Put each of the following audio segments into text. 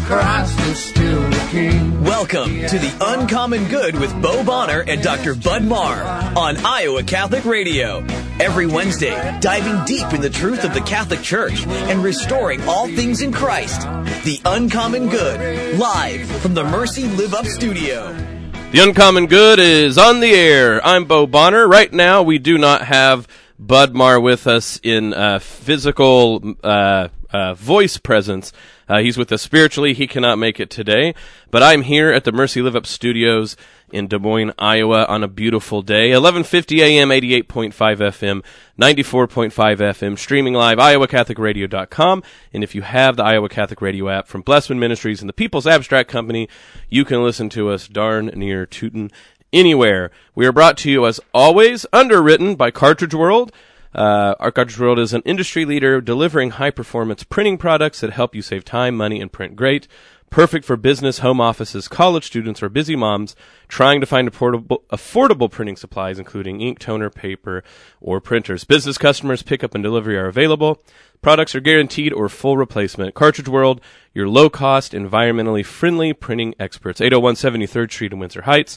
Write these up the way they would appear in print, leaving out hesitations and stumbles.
Christ is still the King. Welcome to The Uncommon Good with Bo Bonner and Dr. Bud Marr on Iowa Catholic Radio. Every Wednesday, diving deep in the truth of the Catholic Church and restoring all things in Christ. The Uncommon Good, live from the Mercy Live Up studio. The Uncommon Good is on the air. I'm Bo Bonner. Right now, we do not have Bud Marr with us in physical voice presence. He's with us spiritually. He cannot make it today. But I'm here at the Mercy Live Up studios in Des Moines, Iowa on a beautiful day. 11:50 a.m., 88.5 FM, 94.5 FM, streaming live, iowacatholicradio.com. And if you have the Iowa Catholic Radio app from Blessman Ministries and the People's Abstract Company, you can listen to us darn near tootin' anywhere. We are brought to you, as always, underwritten by Cartridge World. Our Cartridge World is an industry leader delivering high-performance printing products that help you save time, money, and print great. Perfect for business, home offices, college students, or busy moms trying to find affordable printing supplies, including ink, toner, paper, or printers. Business customers, pickup and delivery are available. Products are guaranteed or full replacement. Cartridge World, your low-cost, environmentally friendly printing experts. 801 73rd Street in Windsor Heights,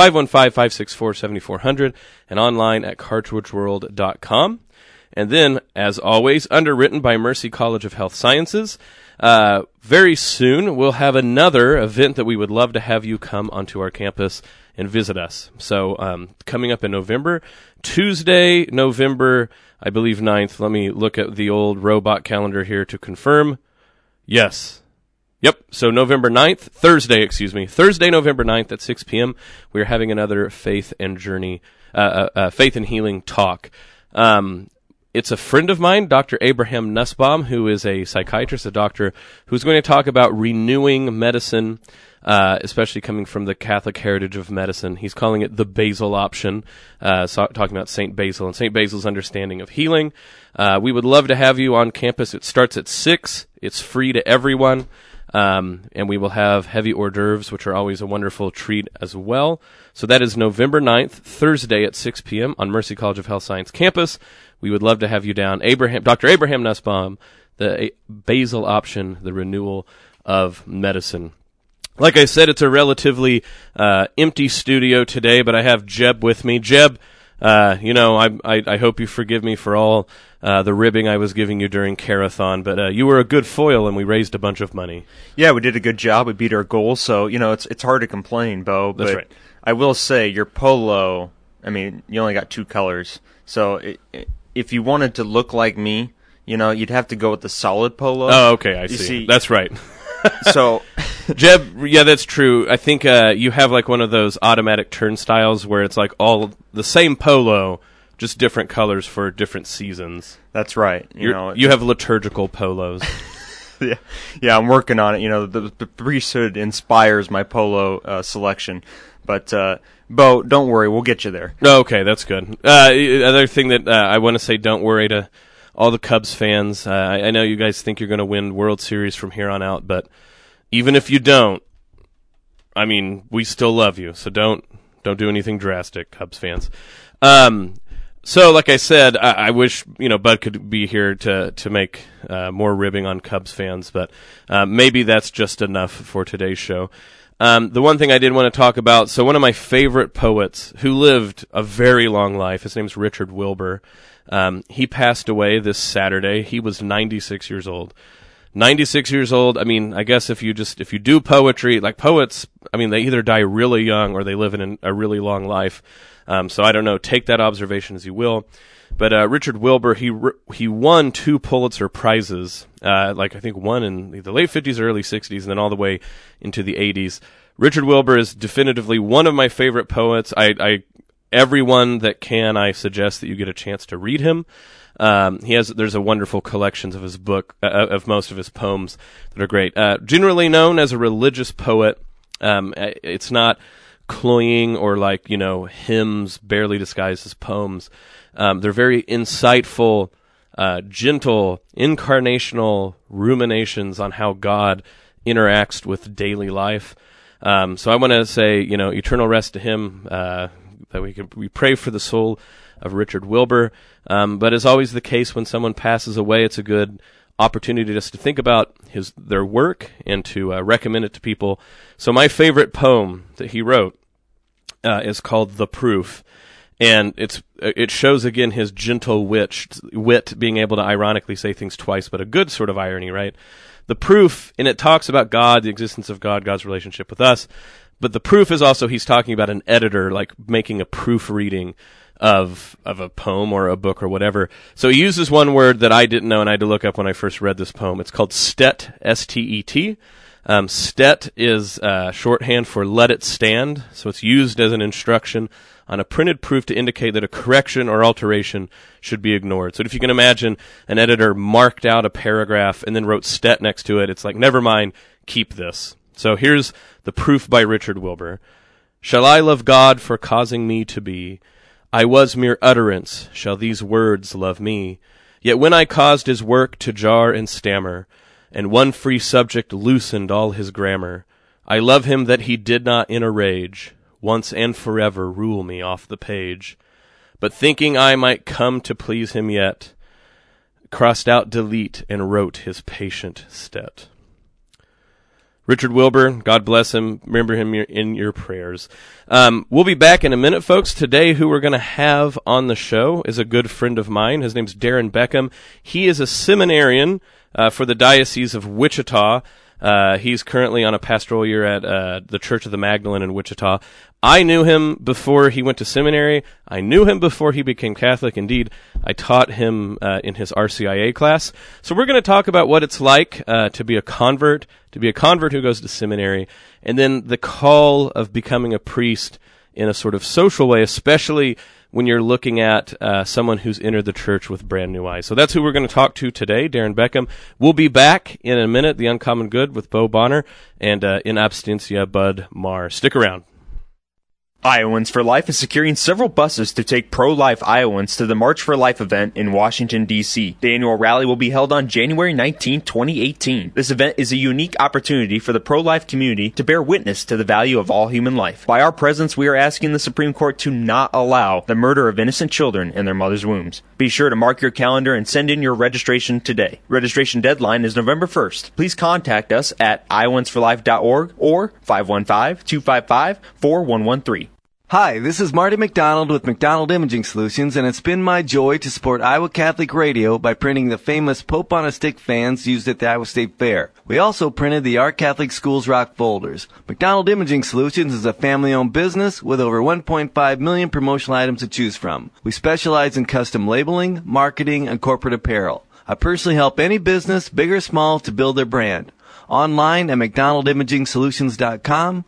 515-564-7400, and online at cartridgeworld.com. And then, as always, underwritten by Mercy College of Health Sciences. Very soon, we'll have another event that we would love to have you come onto our campus and visit us. So, coming up in November, Tuesday, November, I believe 9th. Let me look at the old robot calendar here to confirm. Yes. Yep. So November 9th, Thursday, November 9th at 6 p.m., we're having another faith and healing talk. It's a friend of mine, Dr. Abraham Nussbaum, who is a psychiatrist, a doctor, who's going to talk about renewing medicine, especially coming from the Catholic heritage of medicine. He's calling it the Basil option, talking about St. Basil and St. Basil's understanding of healing. We would love to have you on campus. It starts at 6. It's free to everyone. And we will have heavy hors d'oeuvres, which are always a wonderful treat as well. So that is November 9th, Thursday at 6 p.m. on Mercy College of Health Science campus. We would love to have you down. Dr. Abraham Nussbaum, the Basil option, the renewal of medicine. Like I said, it's a relatively empty studio today, but I have Jeb with me. Jeb, I hope you forgive me for all the ribbing I was giving you during Carathon, but you were a good foil, and we raised a bunch of money. Yeah, we did a good job. We beat our goals, so it's hard to complain, Bo. That's but right. I will say your polo. I mean, you only got 2 colors, so if you wanted to look like me, you'd have to go with the solid polo. Oh, okay, I see. That's right. So, Jeb, yeah, that's true. I think you have like one of those automatic turnstiles where it's like all the same polo, just different colors for different seasons. That's right. You have liturgical polos. Yeah, I'm working on it. The priesthood inspires my polo selection. But, Bo, don't worry, we'll get you there. Okay, that's good. Other thing that I want to say, don't worry to all the Cubs fans. I know you guys think you're going to win World Series from here on out, but even if you don't, I mean, we still love you. So don't do anything drastic, Cubs fans. So, like I said, I wish Bud could be here to make more ribbing on Cubs fans, but maybe that's just enough for today's show. The one thing I did want to talk about, so one of my favorite poets who lived a very long life, his name's Richard Wilbur. He passed away this Saturday. He was 96 years old. 96 years old. I mean, I guess if you do poetry, like poets, I mean, they either die really young or they live in a really long life. So I don't know. Take that observation as you will. But Richard Wilbur, he won 2 Pulitzer Prizes, I think one in the late 50s or early 60s, and then all the way into the 80s. Richard Wilbur is definitively one of my favorite poets. Everyone that can, I suggest that you get a chance to read him. There's a wonderful collections of his book, of most of his poems that are great. Generally known as a religious poet, it's not cloying or hymns barely disguised as poems. They're very insightful, gentle, incarnational ruminations on how God interacts with daily life. So I want to say, eternal rest to him, that we pray for the soul of Richard Wilbur. But as always the case, when someone passes away, it's a good opportunity just to think about their work and to recommend it to people. So my favorite poem that he wrote is called "The Proof," and it shows again his gentle wit, being able to ironically say things twice, but a good sort of irony, right? The proof, and it talks about God, the existence of God, God's relationship with us. But the proof is also, he's talking about an editor, like making a proofreading of a poem or a book or whatever. So he uses one word that I didn't know and I had to look up when I first read this poem. It's called stet, S-T-E-T. Stet is shorthand for let it stand. So it's used as an instruction on a printed proof to indicate that a correction or alteration should be ignored. So if you can imagine an editor marked out a paragraph and then wrote stet next to it, it's like, never mind, keep this. So here's the proof by Richard Wilbur. Shall I love God for causing me to be? I was mere utterance. Shall these words love me? Yet when I caused his work to jar and stammer, and one free subject loosened all his grammar, I love him that he did not in a rage once and forever rule me off the page. But thinking I might come to please him yet, crossed out delete and wrote his patient stet. Richard Wilbur, God bless him. Remember him in your prayers. We'll be back in a minute, folks. Today, who we're going to have on the show is a good friend of mine. His name's Darren Beckham. He is a seminarian for the Diocese of Wichita. He's currently on a pastoral year at the Church of the Magdalene in Wichita. I knew him before he went to seminary. I knew him before he became Catholic. Indeed, I taught him in his RCIA class. So we're going to talk about what it's like to be a convert who goes to seminary, and then the call of becoming a priest in a sort of social way, especially when you're looking at someone who's entered the church with brand new eyes. So that's who we're going to talk to today, Darren Beckham. We'll be back in a minute, The Uncommon Good with Bo Bonner, and in absentia, Bud Marr. Stick around. Iowans for Life is securing several buses to take pro-life Iowans to the March for Life event in Washington, D.C. The annual rally will be held on January 19, 2018. This event is a unique opportunity for the pro-life community to bear witness to the value of all human life. By our presence, we are asking the Supreme Court to not allow the murder of innocent children in their mothers' wombs. Be sure to mark your calendar and send in your registration today. Registration deadline is November 1st. Please contact us at iowansforlife.org or 515-255-4113. Hi, this is Marty McDonald with McDonald Imaging Solutions, and it's been my joy to support Iowa Catholic Radio by printing the famous Pope on a Stick fans used at the Iowa State Fair. We also printed the Our Catholic Schools Rock folders. McDonald Imaging Solutions is a family-owned business with over 1.5 million promotional items to choose from. We specialize in custom labeling, marketing, and corporate apparel. I personally help any business, big or small, to build their brand. Online at mcdonaldimigingsolutions.com.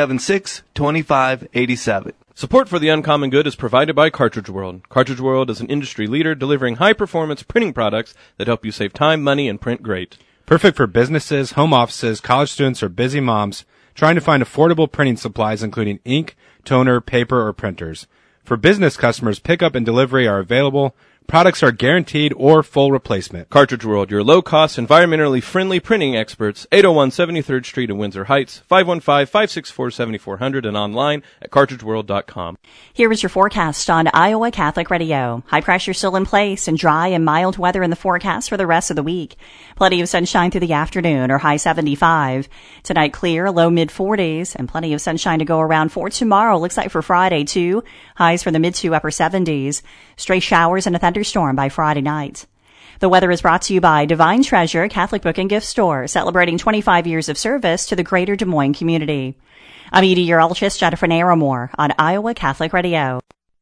276-2587. Support for The Uncommon Good is provided by Cartridge World. Cartridge World is an industry leader delivering high-performance printing products that help you save time, money, and print great. Perfect for businesses, home offices, college students, or busy moms trying to find affordable printing supplies including ink, toner, paper, or printers. For business customers, pickup and delivery are available. Products are guaranteed or full replacement. Cartridge World, your low-cost, environmentally friendly printing experts, 801 73rd Street in Windsor Heights, 515-564-7400, and online at cartridgeworld.com. Here is your forecast on Iowa Catholic Radio. High pressure still in place and dry and mild weather in the forecast for the rest of the week. Plenty of sunshine through the afternoon, or high 75. Tonight clear, low mid-40s, and plenty of sunshine to go around for tomorrow. Looks like for Friday, too. Highs for the mid to upper 70s. Stray showers and a thunderstorm by Friday night. The weather is brought to you by Divine Treasure Catholic Book and Gift Store, celebrating 25 years of service to the greater Des Moines community. I'm Edie Urologist Jennifer Naramore on Iowa Catholic Radio.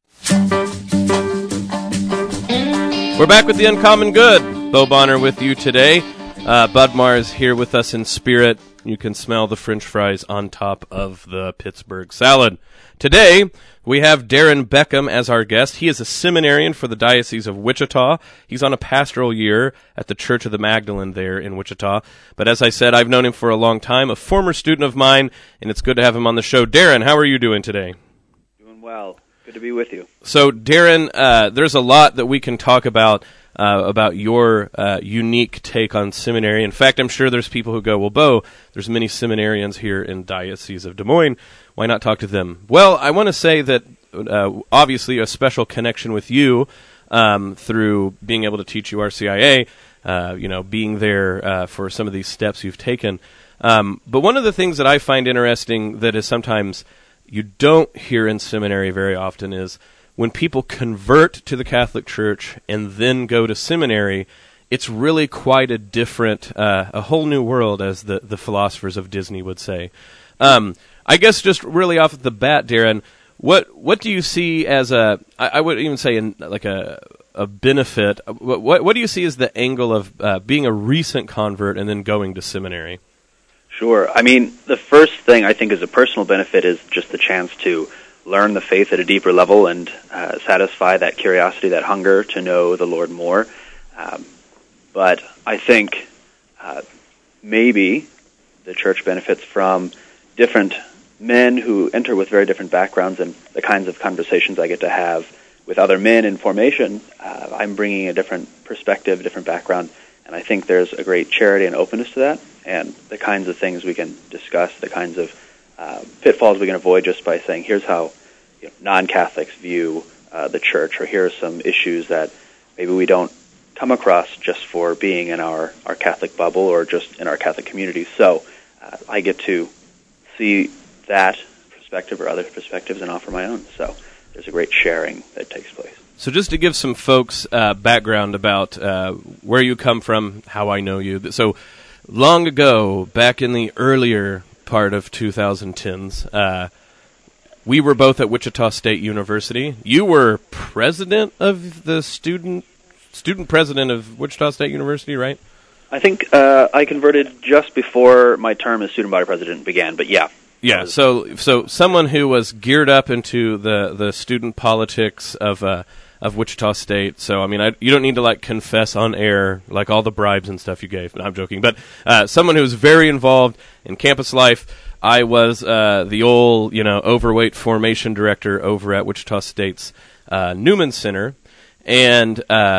We're back with The Uncommon Good. Bo Bonner with you today. Bud Marr is here with us in spirit. You can smell the French fries on top of the Pittsburgh salad. Today, we have Darren Beckham as our guest. He is a seminarian for the Diocese of Wichita. He's on a pastoral year at the Church of the Magdalene there in Wichita. But as I said, I've known him for a long time, a former student of mine, and it's good to have him on the show. Darren, how are you doing today? Doing well. Good to be with you. So, Darren, there's a lot that we can talk about your unique take on seminary. In fact, I'm sure there's people who go, well, Bo, there's many seminarians here in Diocese of Des Moines. Why not talk to them? Well, I want to say that obviously a special connection with you through being able to teach you RCIA, being there for some of these steps you've taken. But one of the things that I find interesting that is sometimes you don't hear in seminary very often is when people convert to the Catholic Church and then go to seminary, it's really quite a different, a whole new world, as the philosophers of Disney would say. I guess just really off the bat, Darren, what do you see as I would even say a benefit? What do you see as the angle of being a recent convert and then going to seminary? Sure. I mean, the first thing I think is a personal benefit is just the chance to learn the faith at a deeper level and satisfy that curiosity, that hunger to know the Lord more. But I think maybe the church benefits from different men who enter with very different backgrounds, and the kinds of conversations I get to have with other men in formation. I'm bringing a different perspective, different background, and I think there's a great charity and openness to that, and the kinds of things we can discuss, the kinds of pitfalls we can avoid just by saying, here's how non-Catholics view the church, or here are some issues that maybe we don't come across just for being in our Catholic bubble or just in our Catholic community. So I get to see that perspective or other perspectives and offer my own. So there's a great sharing that takes place. So just to give some folks background about where you come from, how I know you. So long ago, back in the earlier part of 2010s, we were both at Wichita State University. You were president of the student president of Wichita State University, right? I think I converted just before my term as student body president began, but yeah. Yeah, so someone who was geared up into the student politics of Wichita State. So I mean, you don't need to confess on air all the bribes and stuff you gave. No, I'm joking, but someone who was very involved in campus life. I was the old overweight formation director over at Wichita State's Newman Center, and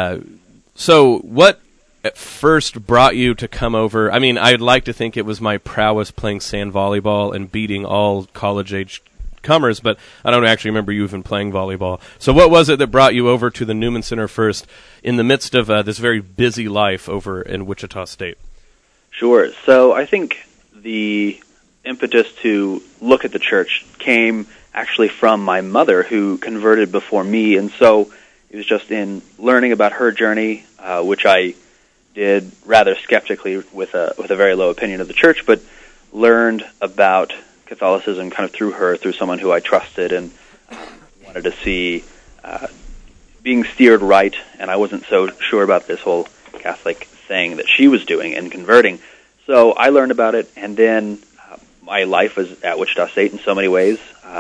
so what at first brought you to come over? I mean, I'd like to think it was my prowess playing sand volleyball and beating all college-age comers, but I don't actually remember you even playing volleyball. So what was it that brought you over to the Newman Center first in the midst of this very busy life over in Wichita State? Sure. So I think the impetus to look at the church came actually from my mother, who converted before me, and so it was just in learning about her journey, which I did rather skeptically with a very low opinion of the church, but learned about Catholicism kind of through her, through someone who I trusted and wanted to see being steered right, and I wasn't so sure about this whole Catholic thing that she was doing and converting. So I learned about it, and then my life was at Wichita State in so many ways.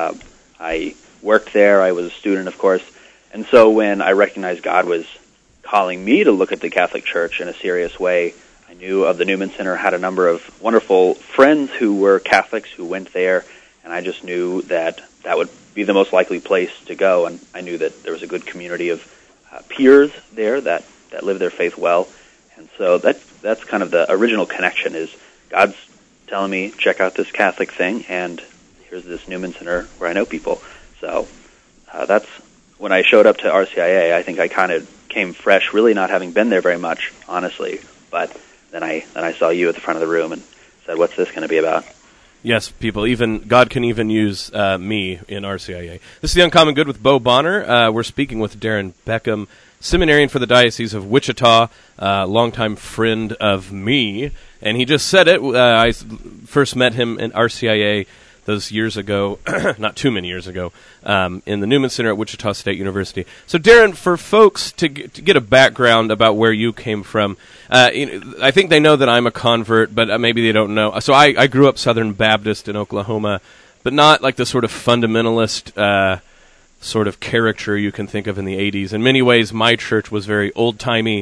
I worked there, I was a student, of course, and so when I recognized God was calling me to look at the Catholic Church in a serious way, I knew of the Newman Center, had a number of wonderful friends who were Catholics who went there, and I just knew that that would be the most likely place to go, and I knew that there was a good community of peers there that live their faith well, and so that's kind of the original connection, is God's telling me, check out this Catholic thing, and here's this Newman Center where I know people. So that's when I showed up to RCIA. I think I kind of came fresh, really not having been there very much, honestly. But then I saw you at the front of the room and said, "What's this going to be about?" Yes, people. Even God can even use me in RCIA. This is The Uncommon Good with Bo Bonner. We're speaking with Darren Beckham, seminarian for the Diocese of Wichita, longtime friend of me, and he just said it. I first met him in RCIA those years ago, not too many years ago, in the Newman Center at Wichita State University. So, Darren, for folks to get a background about where you came from, I think they know that I'm a convert, but maybe they don't know. So I grew up Southern Baptist in Oklahoma, but not like the sort of fundamentalist sort of caricature you can think of in the 80s. In many ways, my church was very old-timey.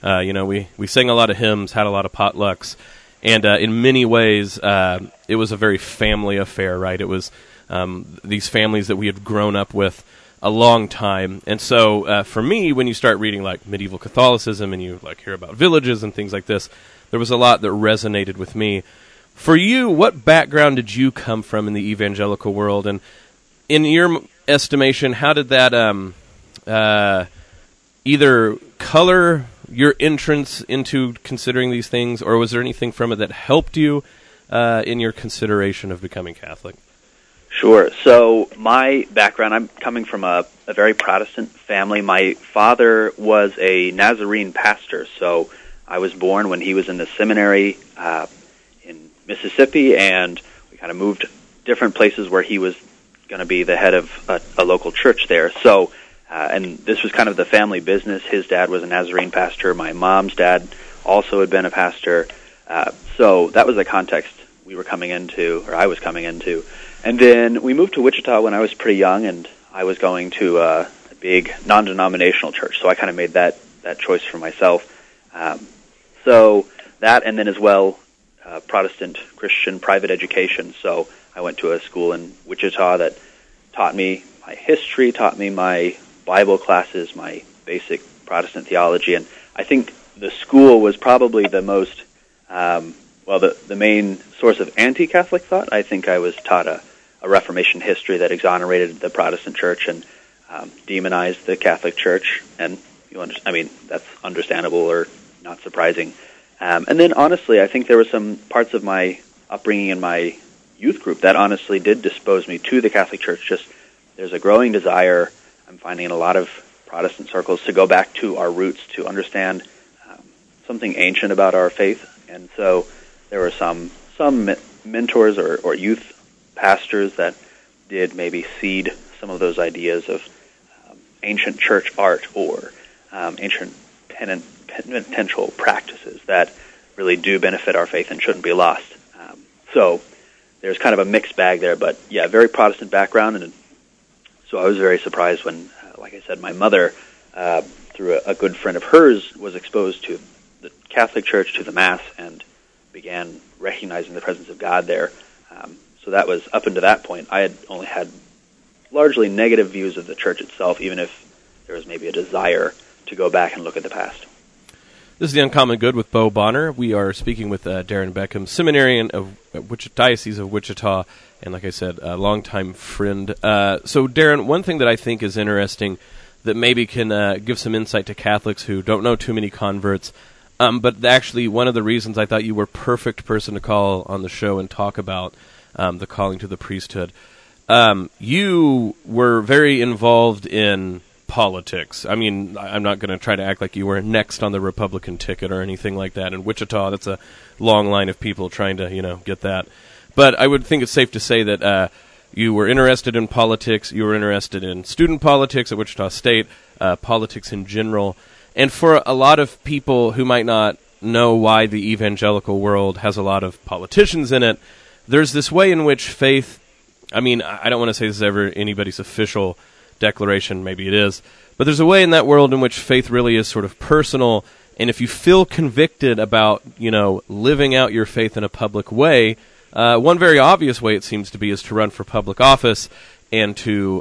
We sang a lot of hymns, had a lot of potlucks. And in many ways, it was a very family affair, right? It was these families that we had grown up with a long time. And so for me, when you start reading like medieval Catholicism and you hear about villages and things like this, there was a lot that resonated with me. For you, what background did you come from in the evangelical world? And in your estimation, how did that either color your entrance into considering these things, or was there anything from it that helped you in your consideration of becoming Catholic? Sure. So my background, I'm coming from a very Protestant family. My father was a Nazarene pastor, so I was born when he was in the seminary in Mississippi, and we kind of moved different places where he was going to be the head of a local church there. So, and this was kind of the family business. His dad was a Nazarene pastor. My mom's dad also had been a pastor. So that was the context we were coming into, or I was coming into. And then we moved to Wichita when I was pretty young, and I was going to a big non-denominational church. So I kind of made that choice for myself. So that, and then as well, Protestant Christian private education. So I went to a school in Wichita that taught me my history, taught me my Bible classes, my basic Protestant theology, and I think the school was probably the most, the main source of anti-Catholic thought. I think I was taught a Reformation history that exonerated the Protestant Church and demonized the Catholic Church, and that's understandable or not surprising. And then, honestly, I think there were some parts of my upbringing in my youth group that honestly did dispose me to the Catholic Church. Just there's a growing desire, I'm finding in a lot of Protestant circles, to go back to our roots, to understand something ancient about our faith. And so there were some mentors or youth pastors that did maybe seed some of those ideas of ancient church art or ancient penitential practices that really do benefit our faith and shouldn't be lost. So there's kind of a mixed bag there, but yeah, very Protestant background, and so I was very surprised when, like I said, my mother, through a good friend of hers, was exposed to the Catholic Church, to the Mass, and began recognizing the presence of God there. So that was, up until that point, I had only had largely negative views of the Church itself, even if there was maybe a desire to go back and look at the past. This is The Uncommon Good with Bo Bonner. We are speaking with Darren Beckham, seminarian of Diocese of Wichita, and like I said, a longtime friend. So, Darren, one thing that I think is interesting that maybe can give some insight to Catholics who don't know too many converts, but actually one of the reasons I thought you were perfect person to call on the show and talk about the calling to the priesthood. You were very involved in politics. I mean, I'm not going to try to act like you were next on the Republican ticket or anything like that. In Wichita, that's a long line of people trying to, get that. But I would think it's safe to say that you were interested in politics, you were interested in student politics at Wichita State, politics in general. And for a lot of people who might not know why the evangelical world has a lot of politicians in it, there's this way in which faith, I mean, I don't want to say this is ever anybody's official declaration, maybe it is, but there's a way in that world in which faith really is sort of personal, and if you feel convicted about, living out your faith in a public way, one very obvious way it seems to be is to run for public office and to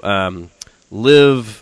live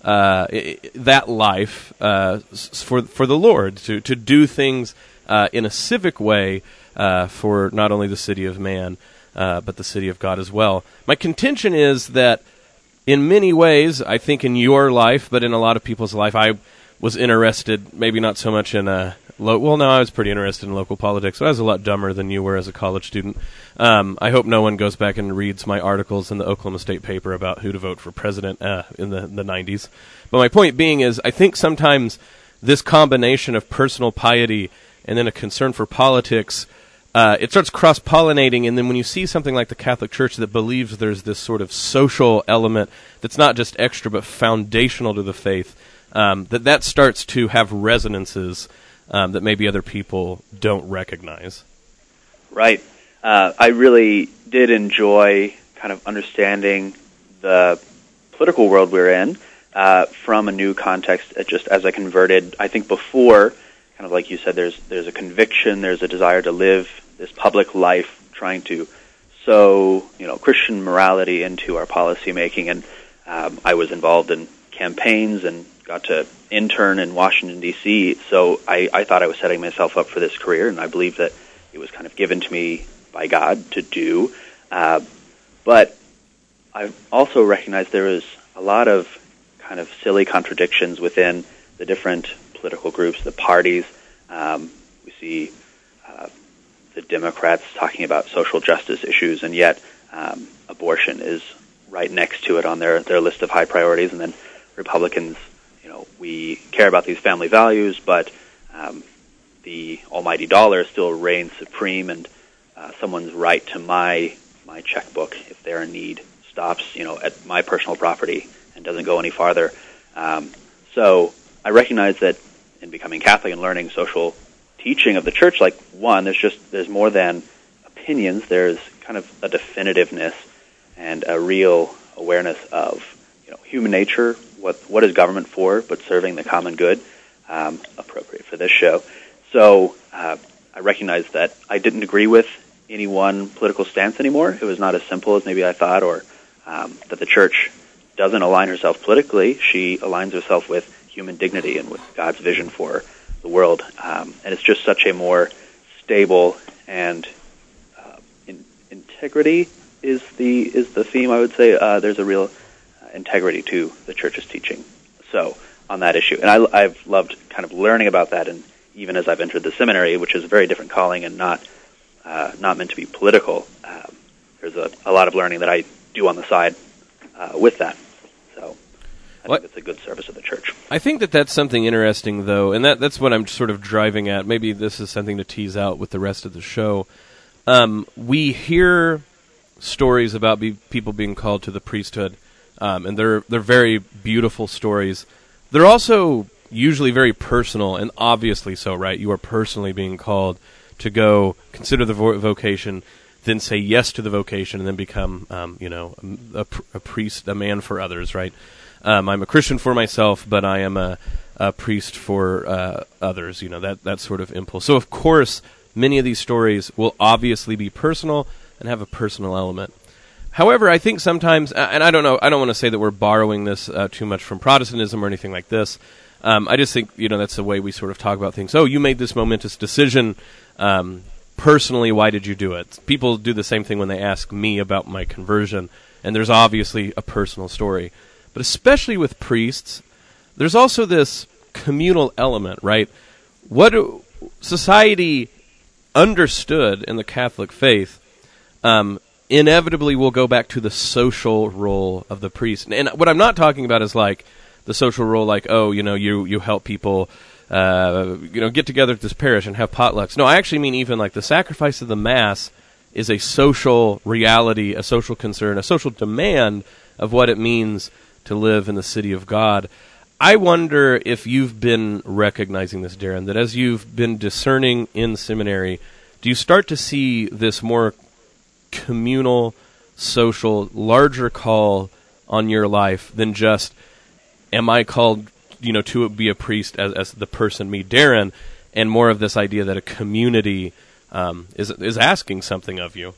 that life for the Lord, to do things in a civic way for not only the city of man, but the city of God as well. My contention is that in many ways, I think in your life, but in a lot of people's life, I was interested, maybe not so much in I was pretty interested in local politics, but I was a lot dumber than you were as a college student. I hope no one goes back and reads my articles in the Oklahoma State paper about who to vote for president in the 90s. But my point being is, I think sometimes this combination of personal piety and then a concern for politics, it starts cross-pollinating, and then when you see something like the Catholic Church that believes there's this sort of social element that's not just extra but foundational to the faith, that starts to have resonances that maybe other people don't recognize. Right. I really did enjoy kind of understanding the political world we're in from a new context, just as I converted. I think before, kind of like you said, there's a conviction, there's a desire to live this public life, trying to sow, Christian morality into our policy making. And I was involved in campaigns and got to intern in Washington, D.C., so I thought I was setting myself up for this career, and I believe that it was kind of given to me by God to do. But I also recognized there was a lot of kind of silly contradictions within the different political groups, the parties. We see the Democrats talking about social justice issues, and yet abortion is right next to it on their list of high priorities. And then Republicans, we care about these family values, but the almighty dollar still reigns supreme, and someone's right to my checkbook, if they're in need, stops at my personal property and doesn't go any farther. So I recognize that in becoming Catholic and learning social teaching of the Church, there's more than opinions. There's kind of a definitiveness and a real awareness of human nature, what is government for, but serving the common good, appropriate for this show. So I recognize that I didn't agree with any one political stance anymore. It was not as simple as maybe I thought, or that the Church doesn't align herself politically. She aligns herself with human dignity and with God's vision for the world. And it's just such a more stable and integrity is the theme, I would say. There's a real integrity to the Church's teaching. So on that issue, and I've loved kind of learning about that, and even as I've entered the seminary, which is a very different calling and not meant to be political, there's a lot of learning that I do on the side with that. So I think it's a good service of the Church. I think that's something interesting, though, and that's what I'm sort of driving at. Maybe this is something to tease out with the rest of the show. We hear stories about people being called to the priesthood, and they're very beautiful stories. They're also usually very personal, and obviously so, right? You are personally being called to go consider the vocation, then say yes to the vocation, and then become, a priest, a man for others, right? I'm a Christian for myself, but I am a priest for others, that sort of impulse. So, of course, many of these stories will obviously be personal and have a personal element. However, I think sometimes, and I don't know, I don't want to say that we're borrowing this too much from Protestantism or anything like this. I just think, that's the way we sort of talk about things. Oh, you made this momentous decision. Personally, why did you do it? People do the same thing when they ask me about my conversion, and there's obviously a personal story. But especially with priests, there's also this communal element, right? What society understood in the Catholic faith inevitably will go back to the social role of the priest. And what I'm not talking about is like the social role, like, you help people, get together at this parish and have potlucks. No, I actually mean even like the sacrifice of the Mass is a social reality, a social concern, a social demand of what it means to live in the city of God. I wonder if you've been recognizing this, Darren, that as you've been discerning in seminary, do you start to see this more communal, social, larger call on your life than just, am I called, to be a priest as the person, me, Darren, and more of this idea that a community is asking something of you?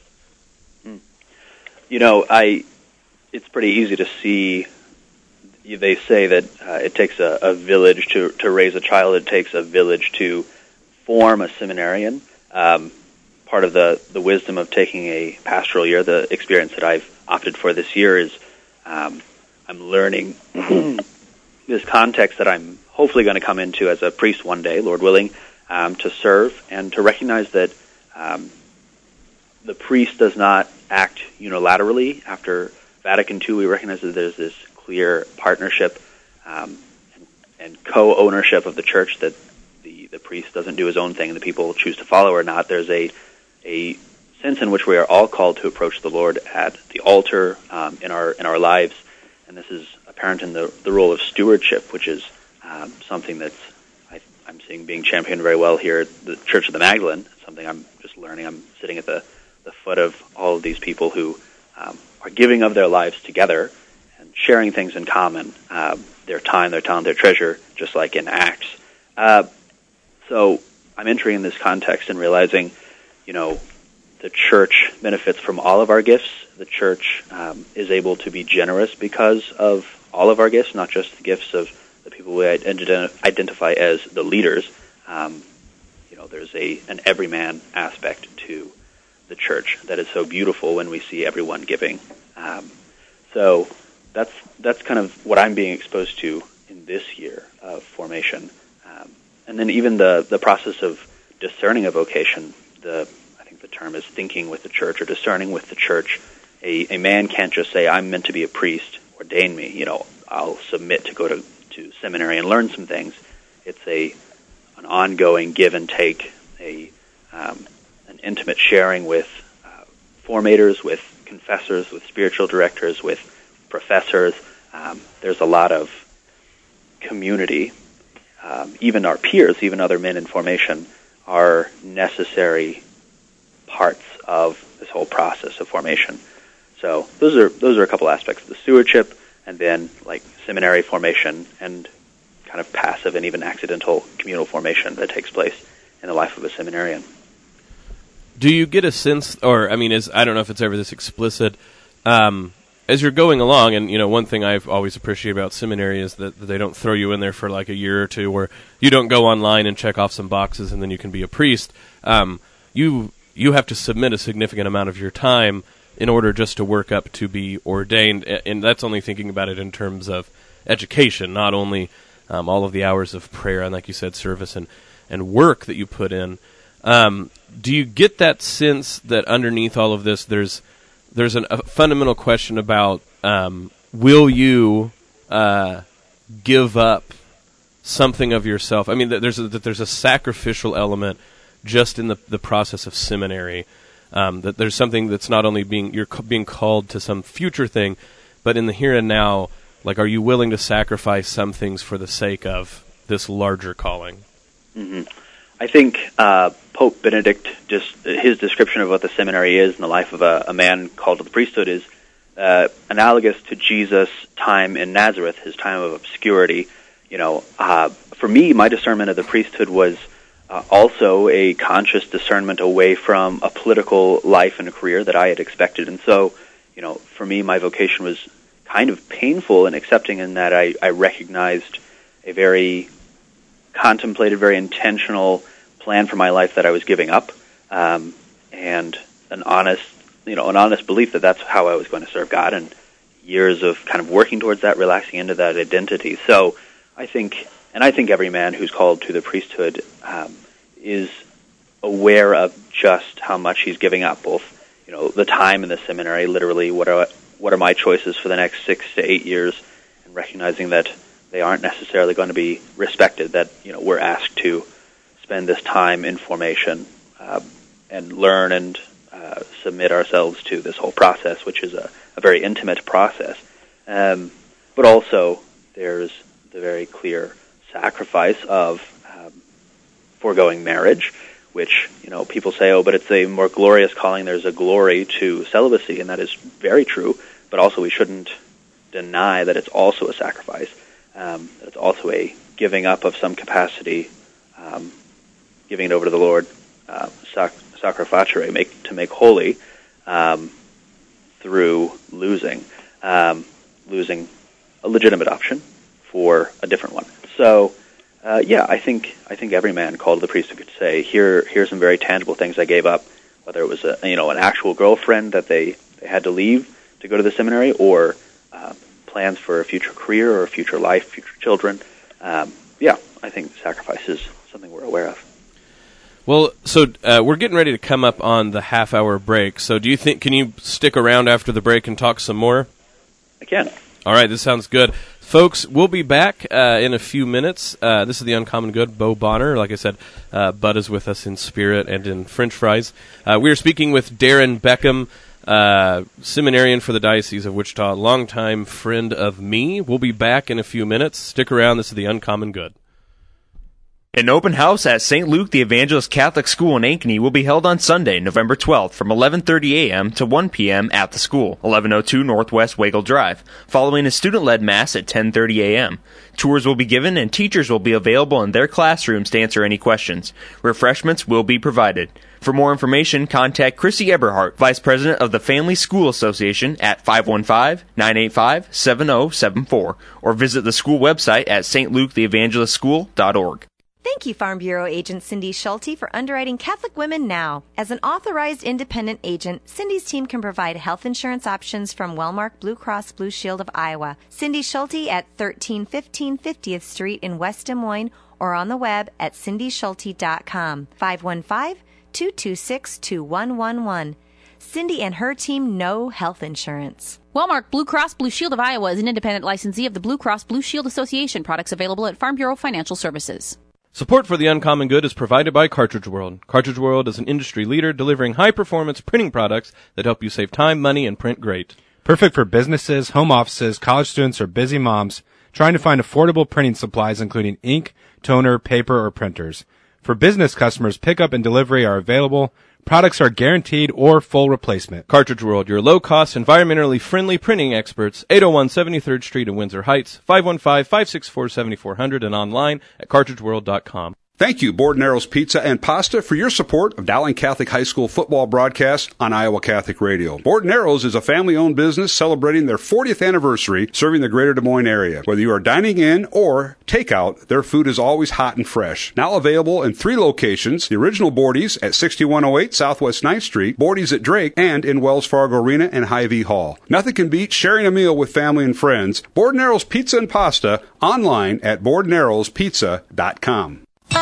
It's pretty easy to see. They say that it takes a village to raise a child. It takes a village to form a seminarian. Part of the wisdom of taking a pastoral year, the experience that I've opted for this year is I'm learning this context that I'm hopefully going to come into as a priest one day, Lord willing, to serve and to recognize that the priest does not act unilaterally. After Vatican II, we recognize that there's this clear partnership and co-ownership of the Church, that the priest doesn't do his own thing and the people choose to follow or not. There's a sense in which we are all called to approach the Lord at the altar in our lives, and this is apparent in the role of stewardship, which is something that's I'm seeing being championed very well here at the Church of the Magdalene. It's something I'm just learning. I'm sitting at the foot of all of these people who are giving of their lives together and sharing things in common, their time, their talent, their treasure, just like in Acts. So I'm entering in this context and realizing, the Church benefits from all of our gifts. The Church is able to be generous because of all of our gifts, not just the gifts of the people we identify as the leaders. There's an everyman aspect to the Church that is so beautiful when we see everyone giving. So that's kind of what I'm being exposed to this year of formation. And then even the process of discerning a vocation, I think the term is thinking with the church or discerning with the church. A man can't just say, I'm meant to be a priest, ordain me, I'll submit to go to seminary and learn some things. It's an ongoing give and take, an intimate sharing with formators, with confessors, with spiritual directors, with professors. There's a lot of community. Even our peers, even other men in formation, are necessary parts of this whole process of formation. So those are a couple aspects of the stewardship, and then like seminary formation and kind of passive and even accidental communal formation that takes place in the life of a seminarian. Do you get a sense, or I don't know if it's ever this explicit, as you're going along, and one thing I've always appreciated about seminary is that they don't throw you in there for like a year or two where you don't go online and check off some boxes and then you can be a priest. You have to submit a significant amount of your time in order just to work up to be ordained, and that's only thinking about it in terms of education, not only all of the hours of prayer and, like you said, service and work that you put in. Do you get that sense that underneath all of this there's a fundamental question about will you give up something of yourself? There's a sacrificial element just in the process of seminary. That there's something that's not only you're being called to some future thing, but in the here and now, like, are you willing to sacrifice some things for the sake of this larger calling? Mm-hmm. I think Pope Benedict, just his description of what the seminary is in the life of a man called to the priesthood is analogous to Jesus' time in Nazareth, his time of obscurity. For me, my discernment of the priesthood was also a conscious discernment away from a political life and a career that I had expected. And so, for me, my vocation was kind of painful and accepting in that I recognized a very contemplated, very intentional plan for my life that I was giving up, and an honest belief that that's how I was going to serve God, and years of kind of working towards that, relaxing into that identity. So I think every man who's called to the priesthood is aware of just how much he's giving up, both the time in the seminary, literally what are my choices for the next 6 to 8 years, and recognizing that they aren't necessarily going to be respected, that we're asked to spend this time in formation and learn and submit ourselves to this whole process, which is a very intimate process. But also there's the very clear sacrifice of foregoing marriage, which people say, oh, but it's a more glorious calling. There's a glory to celibacy, and that is very true. But also we shouldn't deny that it's also a sacrifice. It's also a giving up of some capacity, giving it over to the Lord, sacrificere, to make holy, through losing a legitimate option for a different one. So, I think every man called to the priesthood could say, here's some very tangible things I gave up, whether it was an actual girlfriend that they had to leave to go to the seminary, or plans for a future career or a future life, future children. I think sacrifice is something we're aware of. Well, so we're getting ready to come up on the half-hour break. So do you think, can you stick around after the break and talk some more? I can. All right, this sounds good. Folks, we'll be back in a few minutes. This is the Uncommon Good, Bo Bonner. Like I said, Bud is with us in spirit and in French fries. We are speaking with Darren Beckham, seminarian for the Diocese of Wichita, longtime friend of me. We'll be back in a few minutes. Stick around. This is the Uncommon Good. An open house at St. Luke the Evangelist Catholic School in Ankeny will be held on Sunday, November 12th from 11:30 a.m. to 1 p.m. at the school, 1102 Northwest Wagle Drive, following a student-led Mass at 10:30 a.m. Tours will be given and teachers will be available in their classrooms to answer any questions. Refreshments will be provided. For more information, contact Chrissy Eberhardt, Vice President of the Family School Association at 515-985-7074, or visit the school website at stluketheevangelistschool.org. Thank you, Farm Bureau agent Cindy Schulte, for underwriting Catholic Women Now. As an authorized independent agent, Cindy's team can provide health insurance options from Wellmark Blue Cross Blue Shield of Iowa. Cindy Schulte at 1315 50th Street in West Des Moines, or on the web at cindyschulte.com. 515-226-2111. Cindy and her team know health insurance. Wellmark Blue Cross Blue Shield of Iowa is an independent licensee of the Blue Cross Blue Shield Association. Products available at Farm Bureau Financial Services. Support for The Uncommon Good is provided by Cartridge World. Cartridge World is an industry leader delivering high-performance printing products that help you save time, money, and print great. Perfect for businesses, home offices, college students, or busy moms trying to find affordable printing supplies including ink, toner, paper, or printers. For business customers, pickup and delivery are available. Products are guaranteed or full replacement. Cartridge World, your low-cost, environmentally friendly printing experts, 801 73rd Street in Windsor Heights, 515-564-7400, and online at cartridgeworld.com. Thank you, Board & Arrows Pizza and Pasta, for your support of Dowling Catholic High School football broadcast on Iowa Catholic Radio. Board & Arrows is a family-owned business celebrating their 40th anniversary serving the greater Des Moines area. Whether you are dining in or takeout, their food is always hot and fresh. Now available in 3 locations, the original Boardy's at 6108 Southwest 9th Street, Boardy's at Drake, and in Wells Fargo Arena and Hy-Vee Hall. Nothing can beat sharing a meal with family and friends. Board & Arrows Pizza and Pasta, online at boardandarrowspizza.com.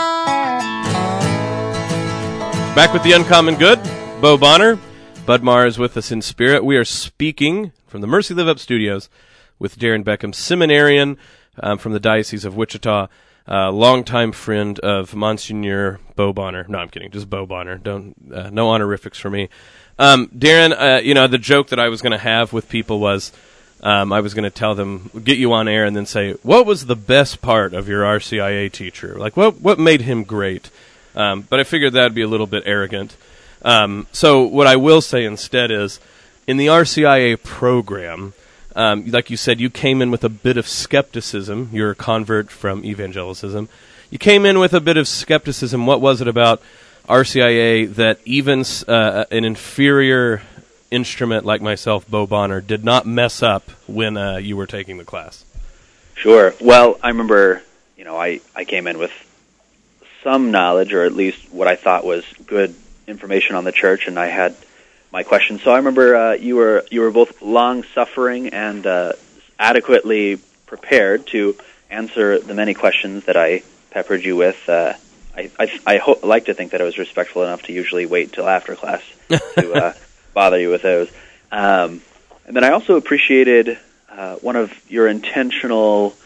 Back with The Uncommon Good, Bo Bonner. Bud Marr is with us in spirit. We are speaking from the Mercy Live Up Studios with Darren Beckham, seminarian from the Diocese of Wichita, longtime friend of Monsignor Bo Bonner. No, I'm kidding, just Bo Bonner. No honorifics for me. Darren, the joke that I was going to have with people was I was going to tell them, get you on air and then say, what was the best part of your RCIA teacher? Like, what made him great? But I figured that would be a little bit arrogant. So what I will say instead is, in the RCIA program, like you said, you came in with a bit of skepticism. You're a convert from evangelicism. You came in with a bit of skepticism. What was it about RCIA that even an inferior instrument like myself, Bo Bonner, did not mess up when you were taking the class? Sure. Well, I remember, I came in with some knowledge, or at least what I thought was good information on the church, and I had my questions. So I remember you were both long-suffering and adequately prepared to answer the many questions that I peppered you with. I like to think that I was respectful enough to usually wait till after class to bother you with those. And then I also appreciated one of your intentional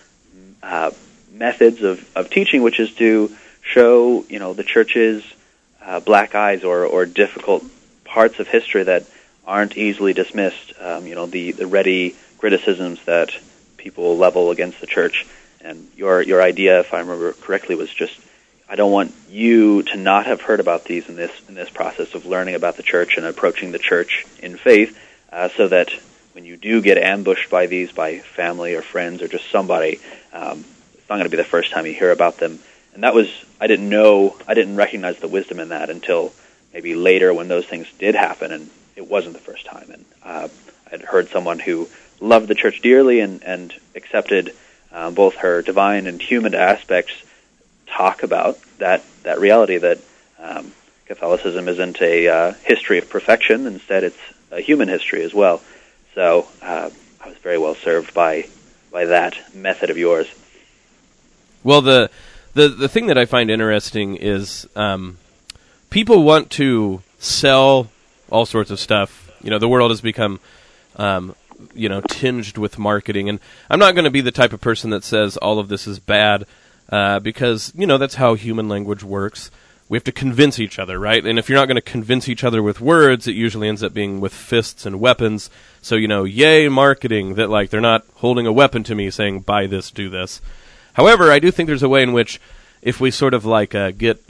methods of teaching, which is to show, the church's black eyes or difficult parts of history that aren't easily dismissed. The ready criticisms that people level against the church. And your idea, if I remember correctly, was just, I don't want you to not have heard about these in this process of learning about the church and approaching the church in faith, so that when you do get ambushed by these, by family or friends or just somebody, it's not going to be the first time you hear about them. And that was, I didn't recognize the wisdom in that until maybe later when those things did happen, and it wasn't the first time. And I'd heard someone who loved the church dearly and accepted both her divine and human aspects talk about that reality that Catholicism isn't a history of perfection. Instead, it's a human history as well. So I was very well served by that method of yours. Well, the thing that I find interesting is people want to sell all sorts of stuff. The world has become tinged with marketing, and I'm not going to be the type of person that says all of this is bad, because that's how human language works. We have to convince each other, right? And if you're not going to convince each other with words, it usually ends up being with fists and weapons. So yay marketing, that like they're not holding a weapon to me saying buy this, do this. However, I do think there's a way in which, if we sort of like get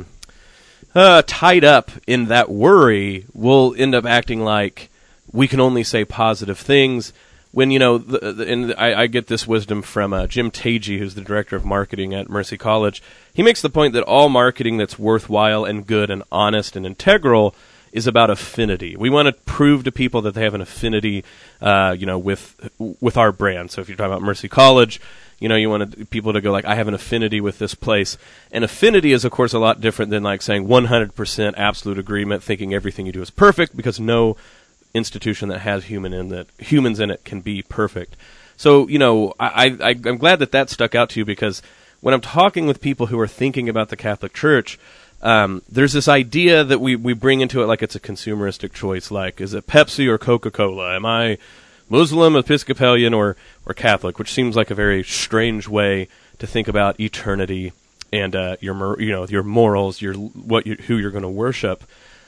tied up in that worry, we'll end up acting like we can only say positive things. When, and I get this wisdom from Jim Tagey, who's the director of marketing at Mercy College. He makes the point that all marketing that's worthwhile and good and honest and integral is about affinity. We want to prove to people that they have an affinity, with our brand. So if you're talking about Mercy College, you want people to go like, I have an affinity with this place. And affinity is, of course, a lot different than like saying 100% absolute agreement, thinking everything you do is perfect, because no institution that has humans in it can be perfect. So, I'm glad that stuck out to you, because when I'm talking with people who are thinking about the Catholic Church, there's this idea that we bring into it like it's a consumeristic choice. Like, is it Pepsi or Coca-Cola? Am I Muslim, Episcopalian, or Catholic? Which seems like a very strange way to think about eternity and your morals, who you're going to worship.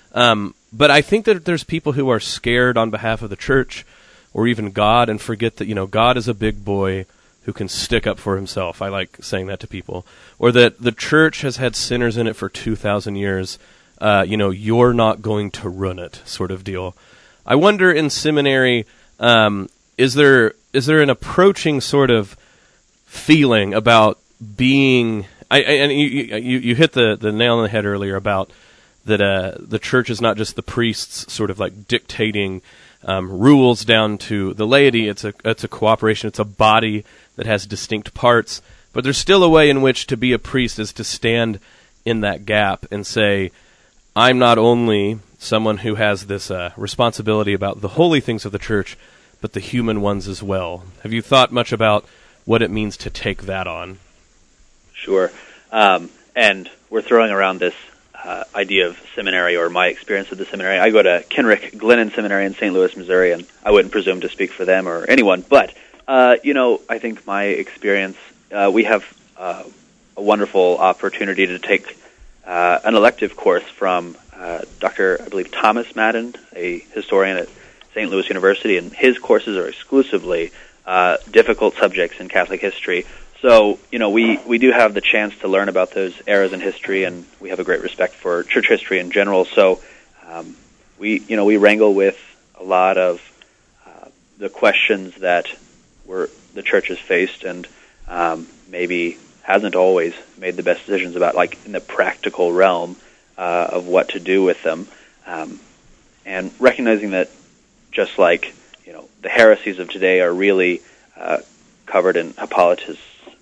But I think that there's people who are scared on behalf of the church or even God, and forget that God is a big boy who can stick up for himself. I like saying that to people. Or that the church has had sinners in it for 2,000 years. You're not going to run it, sort of deal. I wonder in seminary, is there an approaching sort of feeling about being? And you hit the nail on the head earlier about that the church is not just the priests sort of like dictating rules down to the laity. It's a cooperation. It's a body that has distinct parts. But there's still a way in which to be a priest is to stand in that gap and say, I'm not only someone who has this responsibility about the holy things of the church, but the human ones as well. Have you thought much about what it means to take that on? Sure. And we're throwing around this idea of seminary, or my experience of the seminary. I go to Kenrick Glennon Seminary in St. Louis, Missouri, and I wouldn't presume to speak for them or anyone, but I think my experience, we have a wonderful opportunity to take an elective course from Dr. I believe Thomas Madden, a historian at St. Louis University, and his courses are exclusively difficult subjects in Catholic history. So, we do have the chance to learn about those eras in history, and we have a great respect for church history in general. So, we wrangle with a lot of the questions that the church has faced, and maybe hasn't always made the best decisions about, like in the practical realm of what to do with them, and recognizing that just like the heresies of today are really covered in Hippolytus,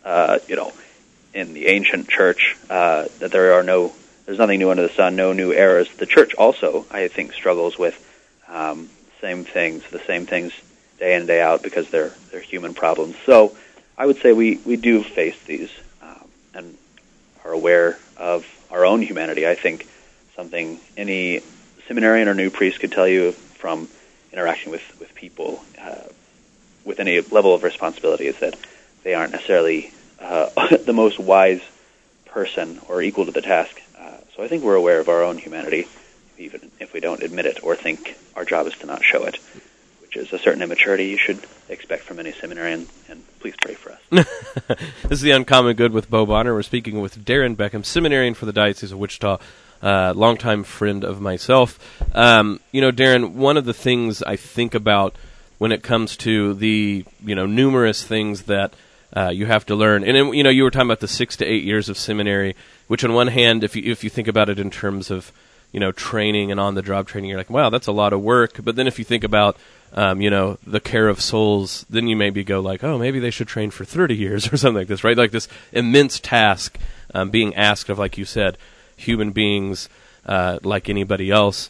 in the ancient church, that there's nothing new under the sun, no new errors. The church also, I think, struggles with the same things day in and day out, because they're human problems. So I would say we do face these and are aware of our own humanity. I think something any seminarian or new priest could tell you from interacting with people with any level of responsibility is that they aren't necessarily the most wise person or equal to the task. So I think we're aware of our own humanity, even if we don't admit it or think our job is to not show it, which is a certain immaturity you should expect from any seminarian, and please pray for us. This is The Uncommon Good with Bo Bonner. We're speaking with Darren Beckham, seminarian for the Diocese of Wichita, longtime friend of myself. Darren, one of the things I think about when it comes to the numerous things that you have to learn, and you were talking about the 6 to 8 years of seminary, which on one hand, if you think about it in terms of training and on-the-job training, you're like, wow, that's a lot of work. But then if you think about the care of souls, then you maybe go like, oh, maybe they should train for 30 years or something like this, right? Like this immense task being asked of, like you said, human beings like anybody else.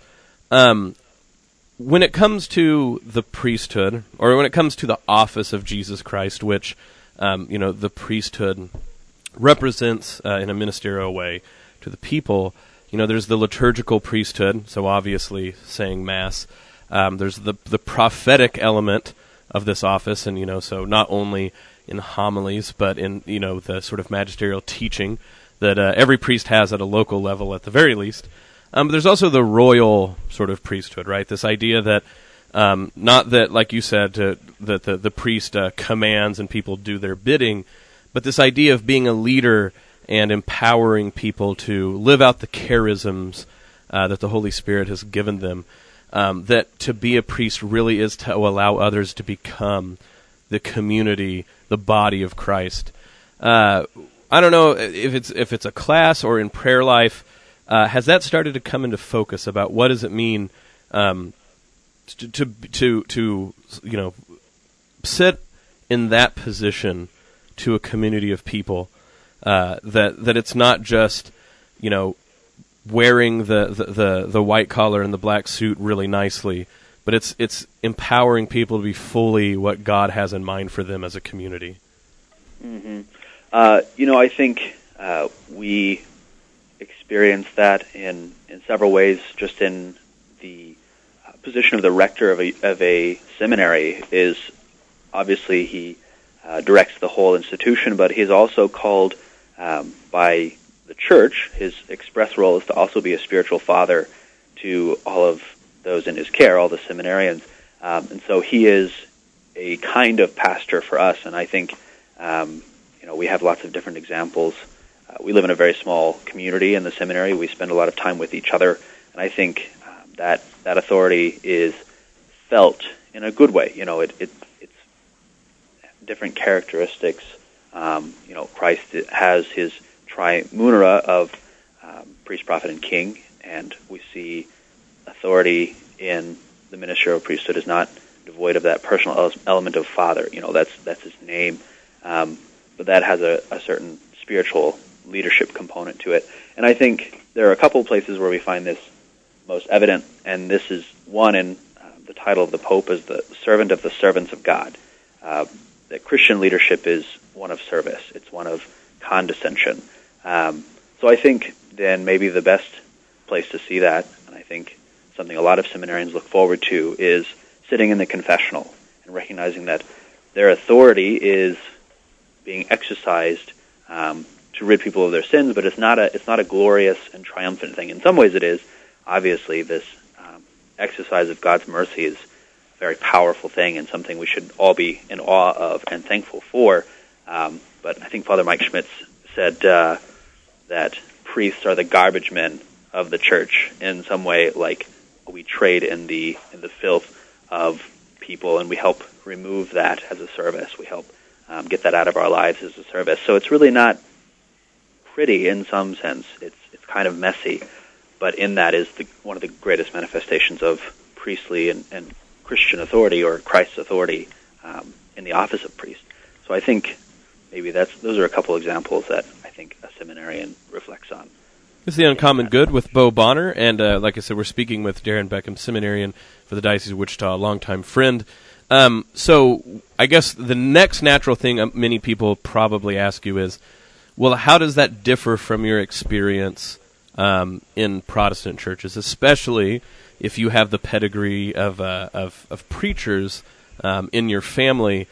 When it comes to the priesthood, or when it comes to the office of Jesus Christ, which the priesthood represents in a ministerial way to the people, there's the liturgical priesthood, so obviously saying Mass. There's the prophetic element of this office, and so not only in homilies, but in the sort of magisterial teaching that every priest has at a local level at the very least. But there's also the royal sort of priesthood, right? This idea that not that, like you said, that the priest commands and people do their bidding, but this idea of being a leader and empowering people to live out the charisms that the Holy Spirit has given them. That to be a priest really is to allow others to become the community, the body of Christ. I don't know if it's a class or in prayer life, Has that started to come into focus about what does it mean to sit in that position to a community of people, that it's not just wearing the white collar and the black suit really nicely, but it's empowering people to be fully what God has in mind for them as a community. Mm-hmm. I think we experience that in several ways. Just in the position of the rector of a seminary is obviously he directs the whole institution, but he's also called by the church. His express role is to also be a spiritual father to all of those in his care, all the seminarians, and so he is a kind of pastor for us. And I think we have lots of different examples. We live in a very small community in the seminary. We spend a lot of time with each other, and I think that authority is felt in a good way. It's different characteristics. Christ has his triumvirate of priest, prophet, and king, and we see authority in the ministerial priesthood is not devoid of that personal element of father. That's his name, but that has a certain spiritual leadership component to it. And I think there are a couple of places where we find this most evident, and this is one in the title of the Pope as the servant of the servants of God. That Christian leadership is one of service. It's one of condescension. So I think then maybe the best place to see that, and I think something a lot of seminarians look forward to, is sitting in the confessional and recognizing that their authority is being exercised to rid people of their sins, but it's not a glorious and triumphant thing. In some ways it is. Obviously, this exercise of God's mercy is a very powerful thing and something we should all be in awe of and thankful for. But I think Father Mike Schmitz said that priests are the garbage men of the church in some way, like we trade in the filth of people, and we help remove that as a service. We help get that out of our lives as a service. So it's really not pretty in some sense. It's kind of messy, but in that is one of the greatest manifestations of priestly and Christian authority, or Christ's authority in the office of priest. So I think maybe those are a couple examples that I think a seminarian reflects on. This is The Uncommon Good with Bo Bonner, and like I said, we're speaking with Darren Beckham, seminarian for the Diocese of Wichita, a longtime friend. So I guess the next natural thing many people probably ask you is, well, how does that differ from your experience in Protestant churches, especially if you have the pedigree of preachers in your family?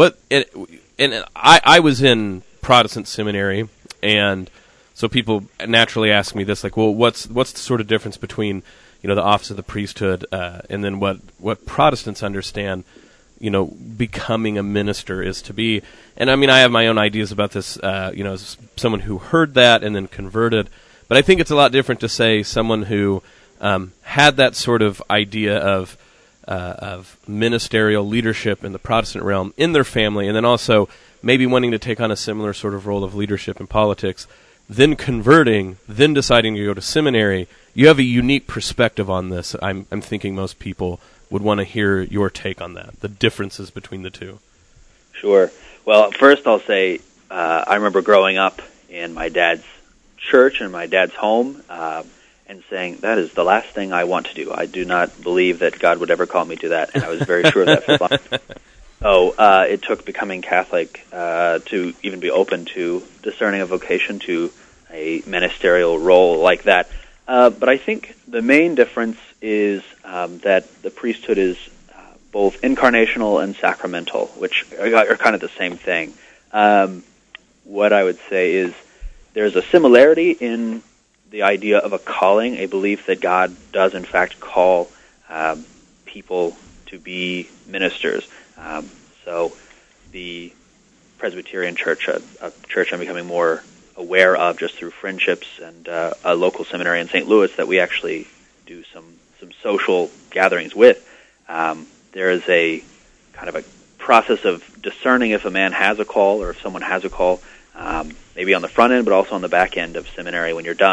I was in Protestant seminary, and so people naturally ask me this, like, well, what's the sort of difference between the office of the priesthood and then what Protestants understand becoming a minister is to be? And I mean, I have my own ideas about this, as someone who heard that and then converted. But I think it's a lot different to say someone who had that sort of idea of ministerial leadership in the Protestant realm in their family, and then also maybe wanting to take on a similar sort of role of leadership in politics, then converting, then deciding to go to seminary. You have a unique perspective on this. I'm thinking most people would want to hear your take on that, the differences between the two. Sure. Well, first I'll say I remember growing up in my dad's church and my dad's home and saying, that is the last thing I want to do. I do not believe that God would ever call me to that, and I was very sure of that for a long time. So it took becoming Catholic to even be open to discerning a vocation to a ministerial role like that. But I think the main difference is that the priesthood is both incarnational and sacramental, which are kind of the same thing. What I would say is there's a similarity in the idea of a calling, a belief that God does in fact call people to be ministers. So the Presbyterian Church, a church I'm becoming more aware of just through friendships and a local seminary in St. Louis that we actually do some social gatherings with, there is a kind of a process of discerning if a man has a call or if someone has a call, maybe on the front end, but also on the back end of seminary. When you're done,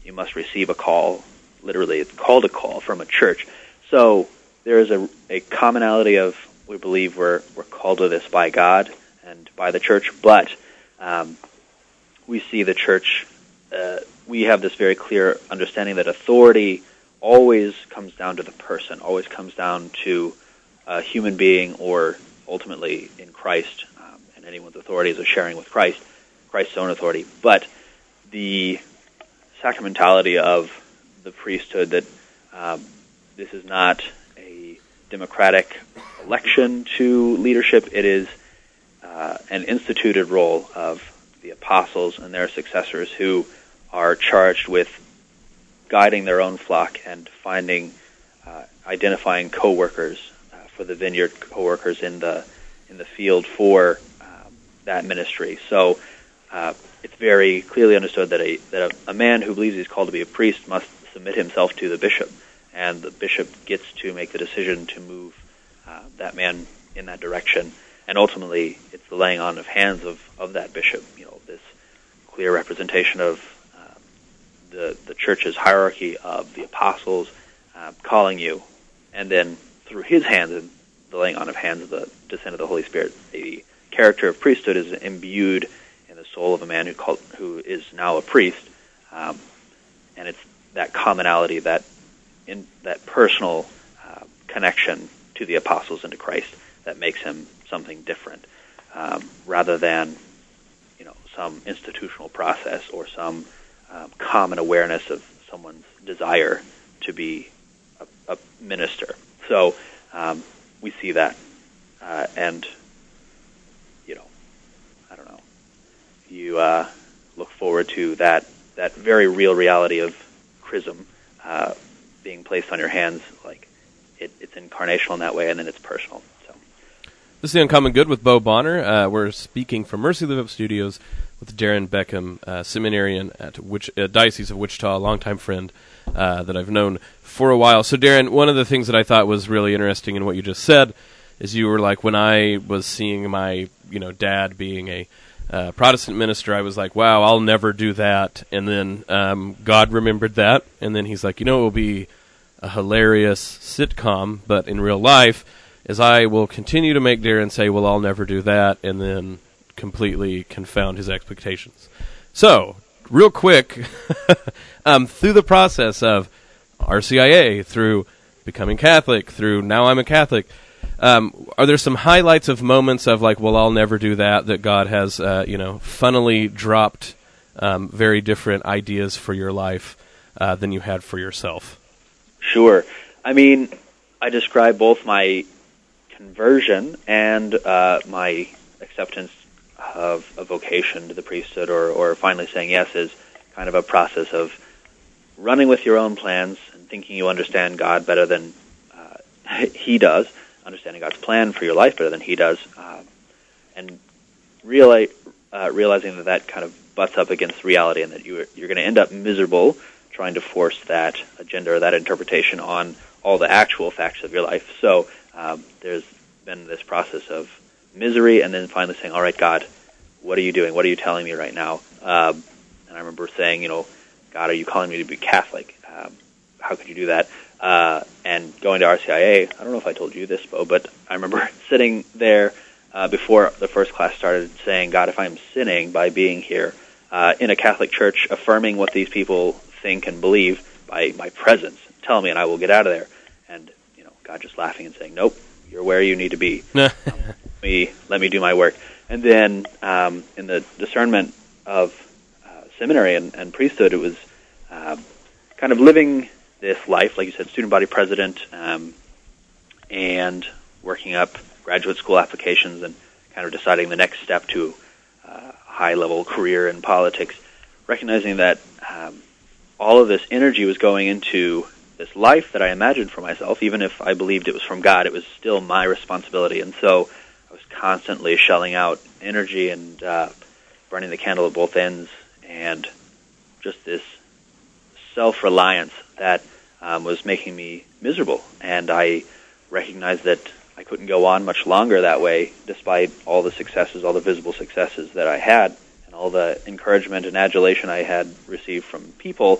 you must receive a call. Literally, it's called a call from a church. So there is a commonality of, we believe we're called to this by God and by the church, but we see the church, we have this very clear understanding that authority always comes down to the person, always comes down to a human being, or ultimately in Christ, and anyone's authority is a sharing with Christ, Christ's own authority. But the sacramentality of the priesthood, that this is not a democratic election to leadership, it is an instituted role of the apostles and their successors, who are charged with guiding their own flock and finding, identifying co-workers for the vineyard, co-workers in the field for that ministry. So it's very clearly understood that a man who believes he's called to be a priest must submit himself to the bishop, and the bishop gets to make the decision to move that man in that direction. And ultimately, it's the laying on of hands of that bishop. This clear representation of the church's hierarchy of the apostles calling you, and then through his hands and the laying on of hands of the descent of the Holy Spirit, the character of priesthood is imbued in the soul of a man who is now a priest, and it's that commonality, that personal connection to the apostles and to Christ that makes him something different, rather than some institutional process or some common awareness of someone's desire to be a minister. So we see that, and I don't know. You look forward to that very real reality of chrism being placed on your hands, like it's incarnational in that way, and then it's personal. So this is The Uncommon Good with Bo Bonner. We're speaking from Mercy Live Up Studios with Darren Beckham, seminarian at Diocese of Wichita, a longtime friend that I've known for a while. So, Darren, one of the things that I thought was really interesting in what you just said is you were like, when I was seeing my dad being a Protestant minister, I was like, wow, I'll never do that. And then God remembered that, and then he's like, it will be a hilarious sitcom, but in real life, as I will continue to make Darren say, well, I'll never do that, and then completely confound his expectations. So, real quick, through the process of RCIA, through becoming Catholic, through now I'm a Catholic, are there some highlights of moments of like, well, I'll never do that God has, funnily dropped very different ideas for your life than you had for yourself? Sure. I mean, I describe both my conversion and my acceptance of a vocation to the priesthood, or finally saying yes, as kind of a process of running with your own plans and thinking you understand God better than He does, understanding God's plan for your life better than He does, and realizing that kind of butts up against reality, and that you're going to end up miserable trying to force that agenda or that interpretation on all the actual facts of your life. So there's been this process of misery, and then finally saying, all right, God, what are you doing? What are you telling me right now? And I remember saying, God, are you calling me to be Catholic? How could you do that? And going to RCIA, I don't know if I told you this, Bo, but I remember sitting there before the first class started saying, God, if I'm sinning by being here in a Catholic church, affirming what these people think and believe by my presence, tell me and I will get out of there. And, God just laughing and saying, nope, you're where you need to be. Let me do my work. And then in the discernment of seminary and priesthood, it was kind of living this life, like you said, student body president, and working up graduate school applications and kind of deciding the next step to a high-level career in politics, recognizing that all of this energy was going into this life that I imagined for myself. Even if I believed it was from God, it was still my responsibility. And so I was constantly shelling out energy and burning the candle at both ends, and just this self-reliance that was making me miserable. And I recognized that I couldn't go on much longer that way, despite all the successes, all the visible successes that I had, and all the encouragement and adulation I had received from people.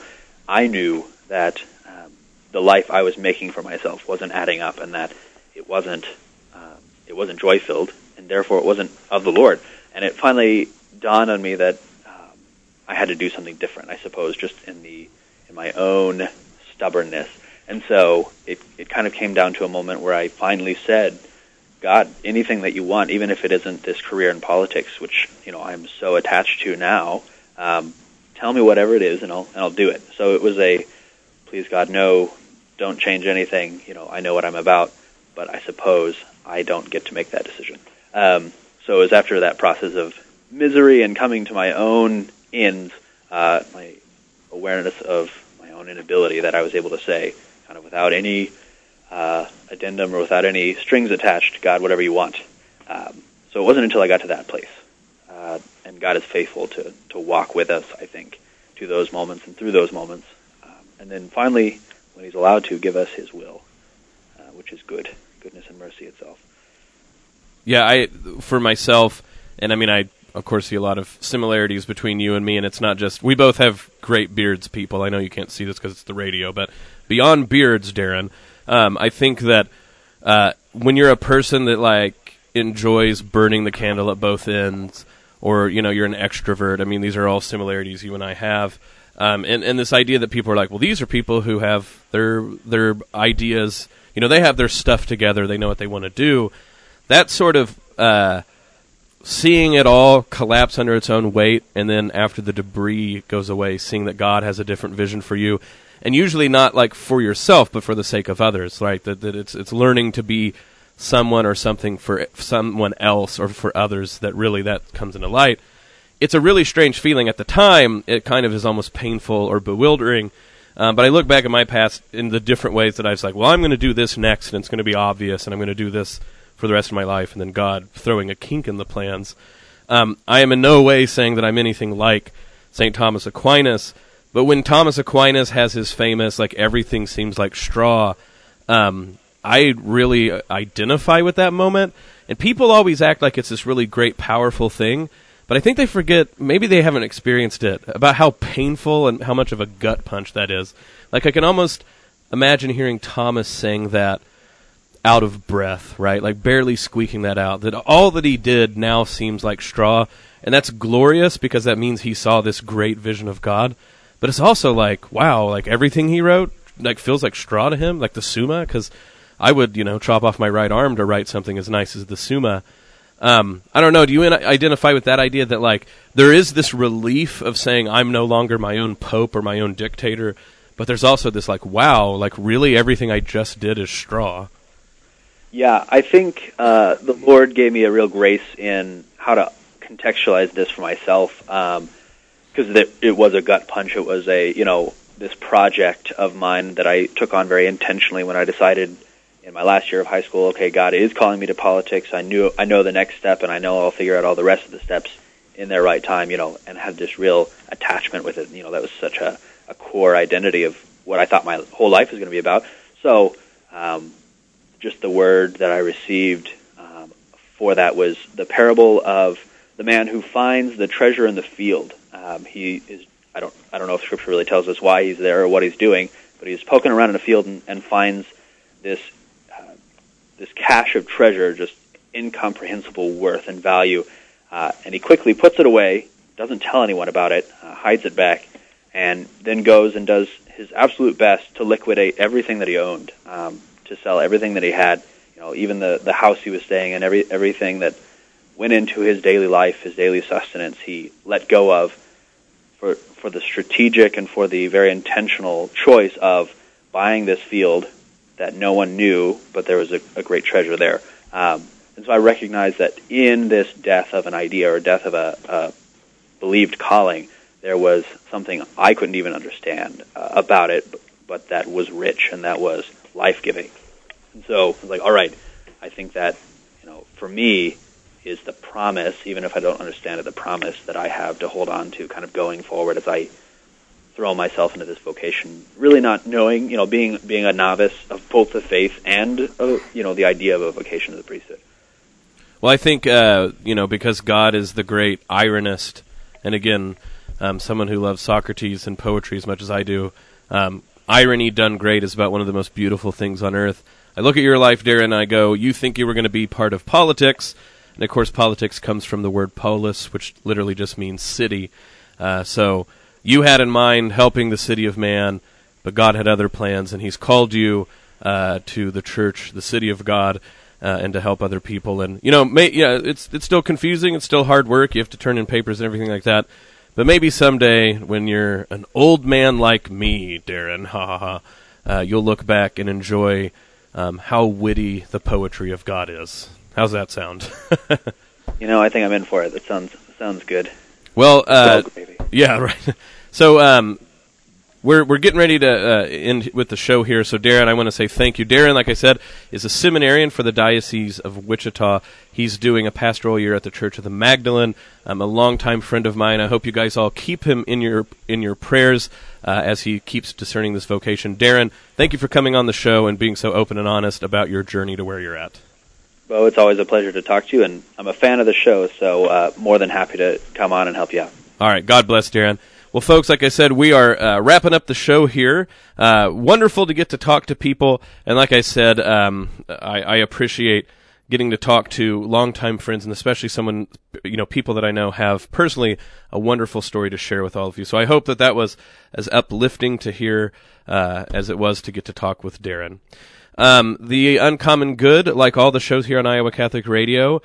I knew that the life I was making for myself wasn't adding up, and that it wasn't joy-filled, and therefore it wasn't of the Lord. And it finally dawned on me that I had to do something different, I suppose, just in my own stubbornness. And so it kind of came down to a moment where I finally said, God, anything that you want, even if it isn't this career in politics, which I'm so attached to now, tell me whatever it is, and I'll do it. So it was please God, no, don't change anything. I know what I'm about, but I suppose I don't get to make that decision. So it was after that process of misery and coming to my own ends, my awareness of my own inability, that I was able to say, kind of without any addendum or without any strings attached, God, whatever you want. So it wasn't until I got to that place. And God is faithful to walk with us, I think, to those moments and through those moments. And then finally, when He's allowed to, give us His will, which is goodness and mercy itself. Yeah, for myself, and I of course see a lot of similarities between you and me, and it's not just, we both have great beards, people. I know you can't see this because it's the radio, but beyond beards, Darren, I think that when you're a person that enjoys burning the candle at both ends, or you're an extrovert, these are all similarities you and I have, and this idea that people are like, well, these are people who have their ideas, they have their stuff together, they know what they want to do. That sort of seeing it all collapse under its own weight, and then after the debris goes away, seeing that God has a different vision for you, and usually not for yourself, but for the sake of others, right? That it's learning to be someone or something for someone else or for others, that comes into light. It's a really strange feeling. At the time, it kind of is almost painful or bewildering, but I look back at my past in the different ways that I was like, well, I'm going to do this next, and it's going to be obvious, and I'm going to do this for the rest of my life, and then God throwing a kink in the plans. I am in no way saying that I'm anything like St. Thomas Aquinas, but when Thomas Aquinas has his famous, everything seems like straw, I really identify with that moment, and people always act like it's this really great, powerful thing, but I think they forget, maybe they haven't experienced it, about how painful and how much of a gut punch that is. I can almost imagine hearing Thomas saying that out of breath, right? Barely squeaking that out, that all that he did now seems like straw, and that's glorious because that means he saw this great vision of God, but it's also wow, everything he wrote, feels like straw to him, the Summa, because I would, chop off my right arm to write something as nice as the Summa. I don't know, do you identify with that idea that, there is this relief of saying I'm no longer my own pope or my own dictator, but there's also this, wow, really everything I just did is straw? Yeah, I think the Lord gave me a real grace in how to contextualize this for myself, because it was a gut punch. It was this project of mine that I took on very intentionally when I decided in my last year of high school, okay, God is calling me to politics. I know the next step, and I know I'll figure out all the rest of the steps in their right time, and had this real attachment with it. That was such a core identity of what I thought my whole life was going to be about. So, just the word that I received for that was the parable of the man who finds the treasure in the field. He is, I don't know if Scripture really tells us why he's there or what he's doing, but he's poking around in a field and finds this cache of treasure, just incomprehensible worth and value, and he quickly puts it away, doesn't tell anyone about it, hides it back, and then goes and does his absolute best to liquidate everything that he owned, to sell everything that he had, even the house he was staying in, everything that went into his daily life, his daily sustenance, he let go of for the strategic and for the very intentional choice of buying this field that no one knew, but there was a great treasure there. And so I recognize that in this death of an idea or death of a believed calling, there was something I couldn't even understand about it, but that was rich and that was life-giving. And so I was like, all right, I think that, for me is the promise, even if I don't understand it, the promise that I have to hold on to kind of going forward as I throw myself into this vocation, really not knowing, being a novice of both the faith and, the idea of a vocation to the priesthood. Well, I think, because God is the great ironist, and again, someone who loves Socrates and poetry as much as I do, Irony done great is about one of the most beautiful things on earth. I look at your life, Darren, and I go, you think you were going to be part of politics. And, of course, politics comes from the word polis, which literally just means city. So you had in mind helping the city of man, but God had other plans, and he's called you to the church, the city of God, and to help other people. And, it's still confusing. It's still hard work. You have to turn in papers and everything like that. But maybe someday, when you're an old man like me, Darren, you'll look back and enjoy how witty the poetry of God is. How's that sound? I think I'm in for it. That sounds good. Well, yeah, right. So we're getting ready to end with the show here. So, Darren, I want to say thank you. Darren, like I said, is a seminarian for the Diocese of Wichita. He's doing a pastoral year at the Church of the Magdalene. A longtime friend of mine. I hope you guys all keep him in your prayers as he keeps discerning this vocation. Darren, thank you for coming on the show and being so open and honest about your journey to where you're at. Bo, it's always a pleasure to talk to you, and I'm a fan of the show, so more than happy to come on and help you out. All right. God bless, Darren. Well, folks, like I said, we are wrapping up the show here. Wonderful to get to talk to people, and like I said, I appreciate getting to talk to longtime friends, and especially people that I know have personally a wonderful story to share with all of you. So I hope that was as uplifting to hear as it was to get to talk with Darren. The Uncommon Good, like all the shows here on Iowa Catholic Radio,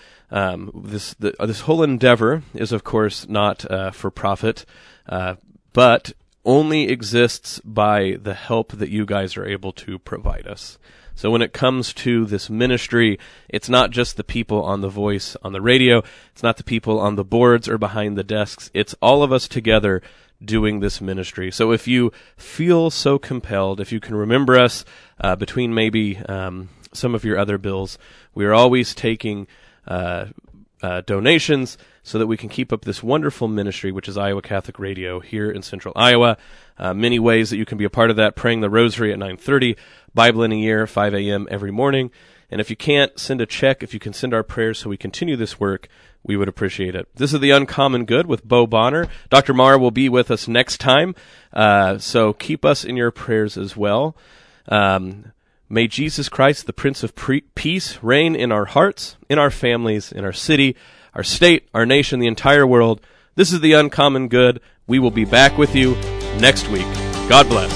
this whole endeavor is, of course, not for profit, but only exists by the help that you guys are able to provide us. So when it comes to this ministry, it's not just the people on The Voice on the radio, it's not the people on the boards or behind the desks, it's all of us together doing this ministry. So if you feel so compelled, if you can remember us between maybe some of your other bills, we are always taking donations so that we can keep up this wonderful ministry, which is Iowa Catholic Radio here in Central Iowa. Many ways that you can be a part of that: praying the Rosary at 9:30, Bible in a Year, 5 a.m. every morning. And if you can't, send a check. If you can send our prayers so we continue this work, we would appreciate it. This is The Uncommon Good with Bo Bonner. Dr. Marr will be with us next time, so keep us in your prayers as well. May Jesus Christ, the Prince of Peace, reign in our hearts, in our families, in our city, our state, our nation, the entire world. This is The Uncommon Good. We will be back with you next week. God bless.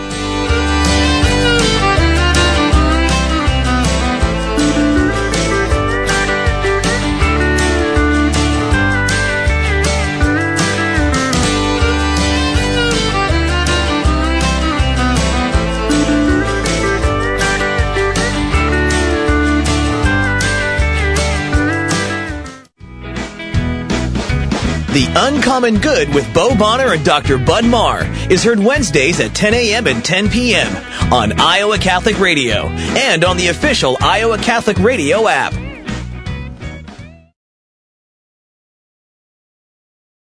The Uncommon Good with Bo Bonner and Dr. Bud Marr is heard Wednesdays at 10 a.m. and 10 p.m. on Iowa Catholic Radio and on the official Iowa Catholic Radio app.